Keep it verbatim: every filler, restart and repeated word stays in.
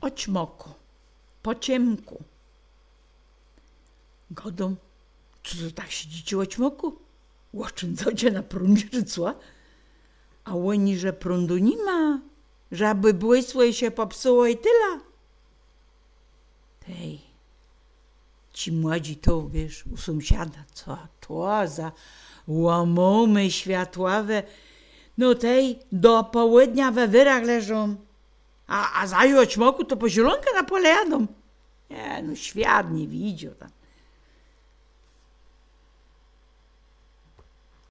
oćmoko, po ciemku. Godą, co to tak siedzicie o ćmoku? Łoczędzocie na prądzie, czy co? A oni, że prądu nie ma, że aby błysło się popsuło i tyle. Tej, ci młodzi to, wiesz, u sąsiada, co to za łamomy światławe, no tej do południa we wyrach leżą, a, a zaju o ćmoku to po zielonkę na pole jadą. Nie, no świat nie widział tam.